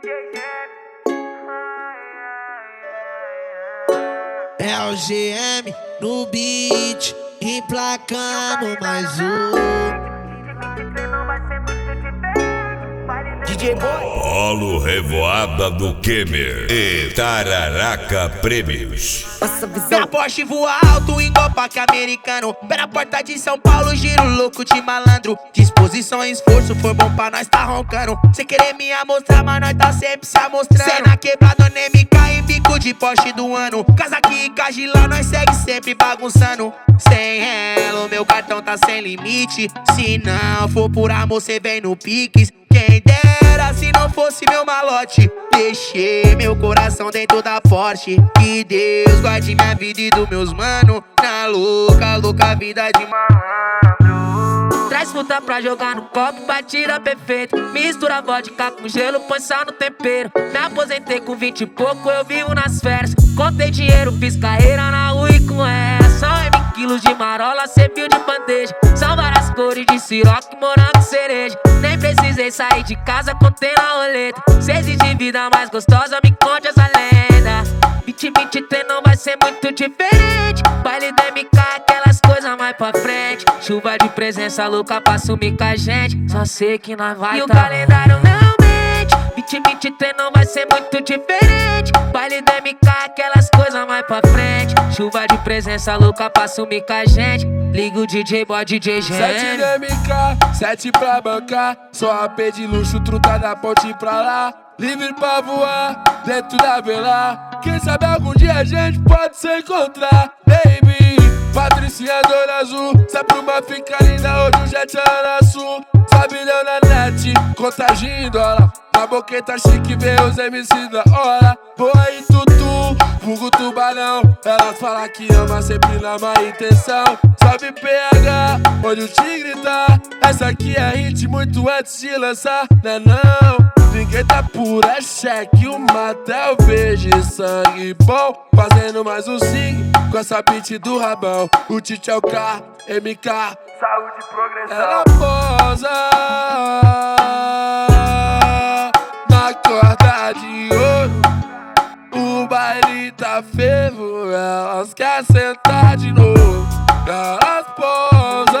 É o GM no beat, emplacando mais um. DJ Boy, Rolo Revoada do Kemer e Tararaca Prêmios. passa visão. Minha Porsche voa alto igual parque americano. Pé na porta de São Paulo, giro louco de malandro. Disposição e esforço, foi bom pra nós tá roncando. Cê querer me amostrar, mas nós tá sempre se amostrando. Cê na quebrada, NMK em bico de Porsche do ano. Casa aqui e Cagilá, nós segue sempre bagunçando. Sem ela, o meu cartão tá sem limite. Se não for por amor, cê vem no Pix. Quem dera se não fosse meu malote. Deixei meu coração dentro da Porsche. Que Deus guarde minha vida e dos meus mano. Na louca, louca vida de malandro. Traz fruta pra jogar no copo, batida perfeita. Mistura vodka com gelo, põe sal no tempero. Me aposentei com 20 e pouco, eu vivo nas férias. Contei dinheiro, fiz carreira na rua e com ela. São quilos de marola, serviu de bandeja. São várias cores de siroque, morango e cereja. Nem precisei sair de casa, contei na roleta. Se existe vida mais gostosa, me conte essa lenda. 2023 não vai ser muito diferente. Baile da MK, aquelas coisas mais pra frente. Chuva de presença louca pra sumir com a gente. Só sei que nós vai o calendário não mente. 2023 não vai ser muito diferente. Baile da MK, aquelas coisas mais pra frente. Chuva de presença louca pra sumir com a gente. Liga o DJ Boy, DJ Gênio. 7 de MK, 7 pra bancar. Só AP de luxo, truta da ponte pra lá. Livre pra voar, dentro da vela. Quem sabe algum dia a gente pode se encontrar. Baby, Patricinha Dona Azul. Se é pra uma fica linda, hoje o jet é na sul. Sabe não na net, contagem em dólar. Na boqueta chique, vê os MC da hora. Boa e tutu, vulgo tubarão. Elas falam que ama sempre na má intenção. Sobe PH, onde o tigre tá. Essa aqui é hit muito antes de lançar, né não? Ninguém tá pura, cheque, o Matel, vejo sangue bom. Fazendo mais um sing com essa beat do rabão. O Tite é o K, MK, saúde e progressão. Ela posa na corda de ouro. O baile tá fervo, elas querem sentar de novo. Elas posam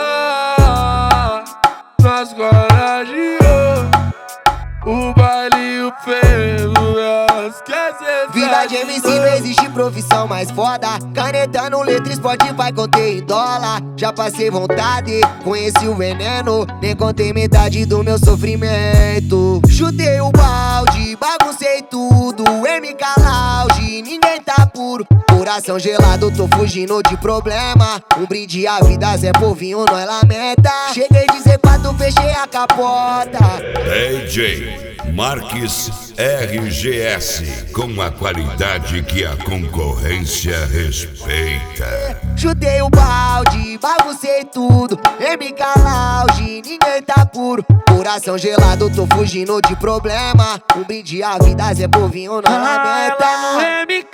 nas cordas de ouro. O baile e o fervo, elas querem sentar. Vida de MC não existe profissão mais foda. Canetando letra, Spotify, contei em dólar. Já passei vontade, conheci o veneno. Nem contei metade do meu sofrimento. Chutei o balde, baguncei tudo. MK Lounge, ninguém tá puro. Coração gelado, tô fugindo de problema. Um brinde à vida, Zé Povinho, nós lamenta. Cheguei de Z4, fechei a capota. DJ Marques RGS, com a qualidade que a concorrência respeita. Chutei o balde, baguncei tudo. MK Lounge, ninguém tá puro. Coração gelado, tô fugindo de problema. Um brinde à vida, Zé Povinho, não lamenta. Ela no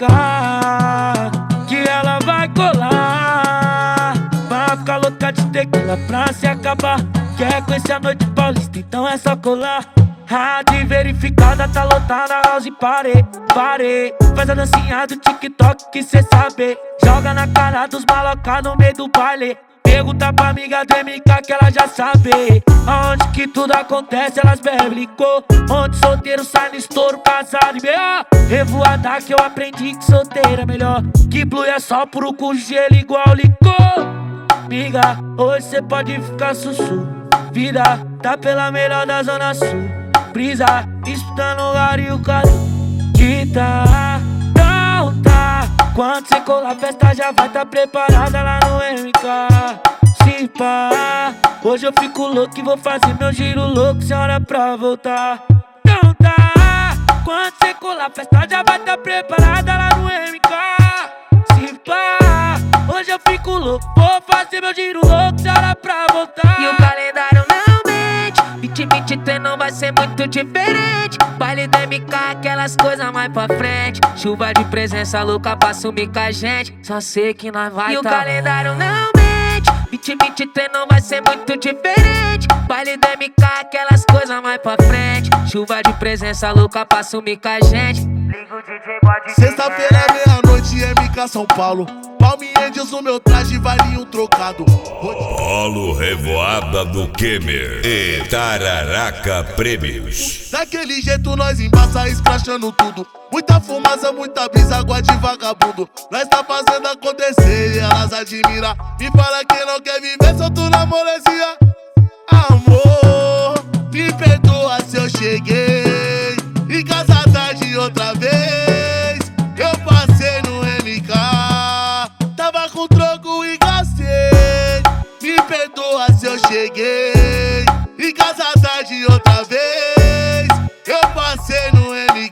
MK, que ela vai colar. Vai ficar louca de tequila pra se acabar. Quer conhecer a noite paulista, então é só colar. Rádio verificada, tá lotada, house parei. Faz a dancinha do TikTok que cê sabe. Joga na cara dos maloca no meio do baile. Pergunta pra amiga do MK que ela já sabe. Aonde que tudo acontece, elas bebem licor. Onde solteiro sai no estouro, casado e B.O. Revoada que eu aprendi que solteiro é melhor. Que blue é só puro com gelo igual licor. Miga, hoje cê pode ficar sussu. Vida tá pela melhor da zona sul. Brisa, disputando o lugar e o carinho que tá, não tá. Quando cê colar a festa já vai tá preparada lá no MK. Se pá, hoje eu fico louco e vou fazer meu giro louco sem hora pra voltar. Não tá, quando cê colar a festa já vai tá preparada lá no MK. Se pá, hoje eu fico louco, vou fazer meu giro louco sem hora pra voltar. E o calendário não mente, 2023 não vai ser muito diferente. Baile da MK, aquelas coisas mais pra frente. Chuva de presença louca pra sumir com a gente. Só sei que nós vai. E o calendário não mente, 2023 não vai ser muito diferente. Baile da MK, aquelas coisas mais pra frente. Chuva de presença louca pra sumir com a gente. Liga o DJ, pode. Sexta-feira, meia-noite, MK São Paulo. Palme Angels, o meu traje vale um trocado. Rolo Revoada do Kemer e Tararaca Prêmios. Daquele jeito nós embaça, escrachando tudo. Muita fumaça, muita brisa, água de vagabundo. Nós tá fazendo acontecer e elas admiram. Me fala que não quer viver solto na molesia. Amor, me perdoa se eu cheguei em casa tarde outra vez. Eu passei no MK, tava com troco e gastei. Me perdoa se eu cheguei em casa tarde outra vez. Eu passei no MK,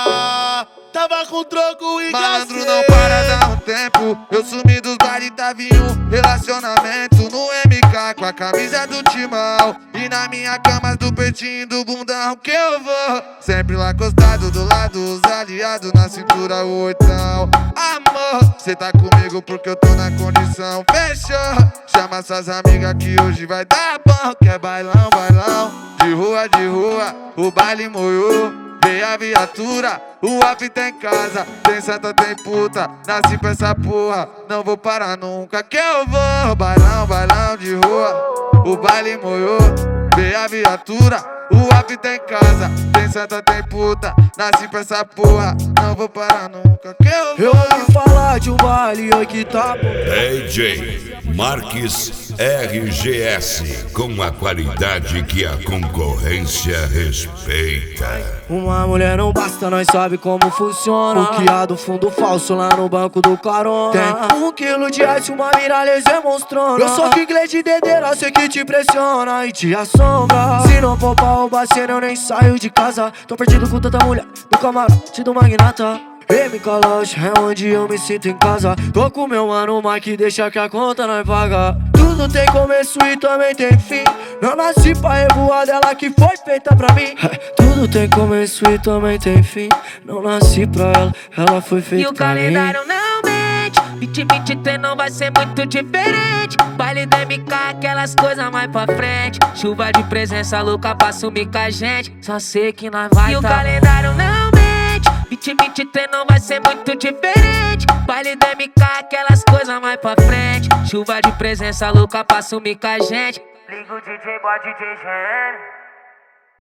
tava com troco e Malandro gastei. não para, dá um tempo. Eu sumi dos bares, tava em um relacionamento no MK com a camisa do timão. E na minha cama do peitinho do bundão que eu vou. Sempre lá acostado do lado, os aliados na cintura, o oitão. Amor, cê tá comigo porque eu tô na condição. Fechou, chama suas amigas que hoje vai dar bom. Quer bailão, bailão, de rua, o baile moiou. Vem a viatura, o off tem casa, tem santa, tem puta, nasci pra essa porra, não vou parar nunca que eu vou. Bailão, bailão de rua, o baile moiou. Vem a viatura, o off tem casa, tem santa, tem puta, nasci pra essa porra, não vou parar nunca que eu vou. Eu ouvi falar de um baile oi que tá bom. DJ Marques RGS, com a qualidade que a concorrência respeita. Uma mulher não basta, nós sabe como funciona. O que há do fundo falso lá no banco do carona. Tem 1 quilo de ice, uma miraleza monstrona. Eu sou inglês de dedeira, sei que te impressiona e te assombra. Se não for pra roubar cena, eu nem saio de casa. Tô perdido com tanta mulher no camarote do magnata. MK Lounge é onde eu me sinto em casa. Tô com meu mano Mike, deixa que a conta nós paga. Tudo tem começo e também tem fim. Não nasci pra revoar dela que foi feita pra mim. Tudo tem começo e também tem fim. Não nasci pra ela foi feita pra mim. E o calendário não mente, 2023 não vai ser muito diferente. Baile da MK, aquelas coisas mais pra frente. Chuva de presença louca pra sumir com a gente. Só sei que nós vai e o calendário não mente, 2023 não vai ser muito diferente. Baile da MK, aquelas coisas mais pra frente. Chuva de presença louca pra sumir com a gente. Liga o DJ, bota DJ GM.